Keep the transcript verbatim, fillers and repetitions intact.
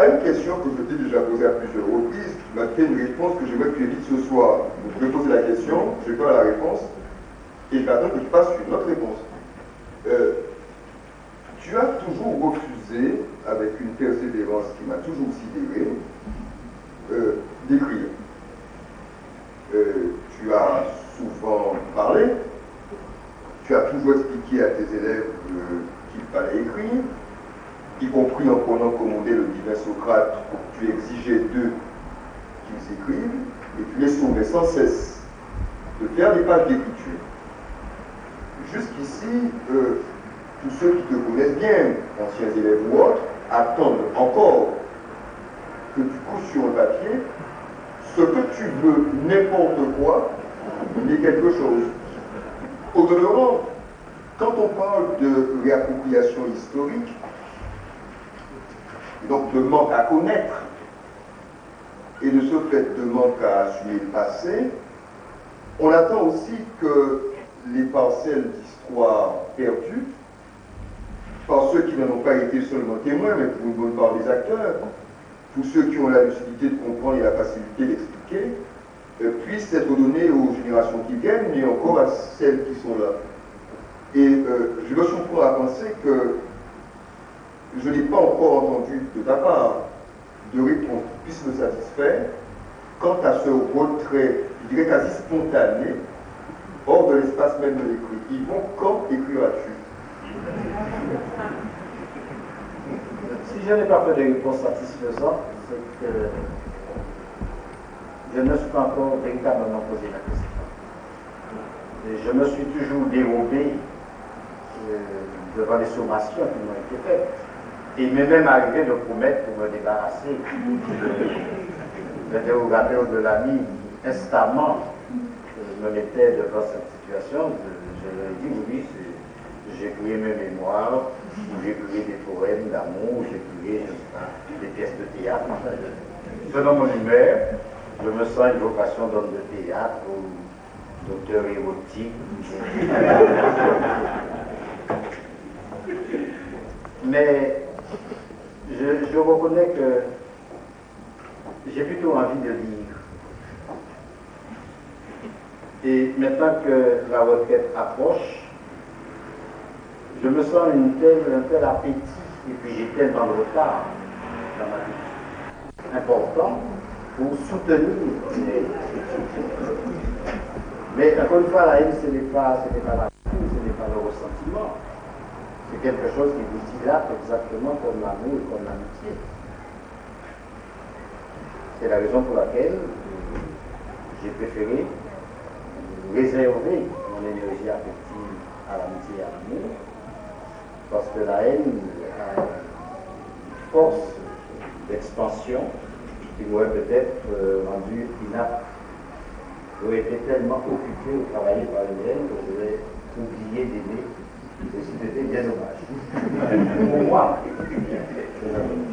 à une question que je t'ai déjà posée à plusieurs reprises, tu m'as fait une réponse que j'aimerais que tu évites ce soir. Donc, je vais poser la question, je vais faire la réponse, et j'attends que tu fasses une autre réponse. Euh, tu as toujours refusé, avec une persévérance qui m'a toujours sidéré, euh, d'écrire. Euh, tu as souvent parlé, tu as toujours expliqué à tes élèves euh, qu'il fallait écrire, y compris en prenant comme modèle le divin Socrate, tu exigeais d'eux qu'ils écrivent, et tu les sommais sans cesse de faire des pages d'écriture. Jusqu'ici, euh, tous ceux qui te connaissent bien, anciens élèves ou autres, attendent encore que tu couches sur un papier ce que tu veux, n'importe quoi, mais quelque chose. Au demeurant, quand on parle de réappropriation historique, donc de manque à connaître, et de ce fait de manque à assumer le passé, on attend aussi que les parcelles d'histoire perdues, par ceux qui n'en ont pas été seulement témoins, mais pour une bonne part des acteurs, tous ceux qui ont la lucidité de comprendre et la facilité d'expliquer, euh, puissent être donnés aux générations qui viennent, mais encore à celles qui sont là. Et euh, je me surprends à penser que je n'ai pas encore entendu de ta part de réponse qui puisse me satisfaire quant à ce retrait, je dirais quasi spontané, hors de l'espace même de l'écrit. Yvon, quand écriras-tu? Si je n'ai pas fait de réponse satisfaisante, c'est que je ne me suis pas encore véritablement posé la question. Et je me suis toujours dérobé euh, devant les sommations qui m'ont été faites. Et il m'est même arrivé de promettre pour me débarrasser de l'interrogateur de l'ami qui instamment euh, me mettait devant cette situation. Je, je lui ai dit oui, j'écrivais mes mémoires, ou j'écrivais des poèmes d'amour, j'écrivais des pièces de théâtre. Enfin, je, selon mon humeur, je me sens une vocation d'homme de théâtre ou d'auteur érotique. Mais je, je reconnais que j'ai plutôt envie de lire. Et maintenant que la retraite approche, je me sens une telle, un tel appétit, et puis j'ai tellement de retard dans ma vie important pour soutenir. Mais encore une fois, la haine, ce n'est pas, ce n'est pas la haine, ce n'est pas le ressentiment. C'est quelque chose qui vous dilate exactement comme l'amour et comme l'amitié. C'est la raison pour laquelle j'ai préféré réserver mon énergie affective à l'amitié et à l'amour, parce que la haine a une force d'expansion qui m'aurait peut-être euh, rendu inapte. J'aurais été tellement occupé au travailler par une haine que j'aurais oublié d'aimer. Et c'était bien dommage. Pour moi.